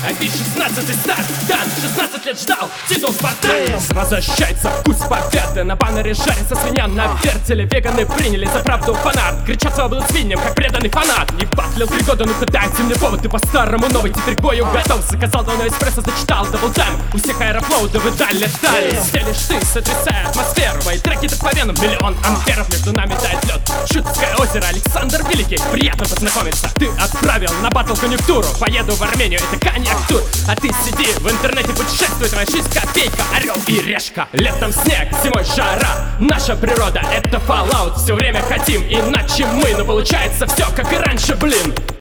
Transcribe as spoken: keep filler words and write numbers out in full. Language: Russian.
Опи шестнадцатый старт, Дан шестнадцать лет ждал титул Спартанец. Возвращается вкус победы, на баннере жарится свинья на вертеле. Веганы приняли за правду фанат, кричат свободу свиньям, как преданный фанат. Не батлил три года, ну-ка дайте мне повод, ты по-старому новый, теперь к бою готов. Заказал давно эспрессо, зачитал дабл тайм, у всех аэрофлоуда вы дали летали. Стелишь ты, сотрясая атмосферу, мои треки так по венам, миллион амперов, между нами тает лед. Шутское озеро, Александр Великий, приятно познакомиться. Ты отправил на батл конъюнктуру, поеду в Армению, это конъюнктур. А ты сиди в интернете, путешествуй, твоя жизнь копейка, орел и решка. Летом снег, зимой жара, наша природа это Fallout. Все время хотим, иначе мы, но получается все как и раньше, блин.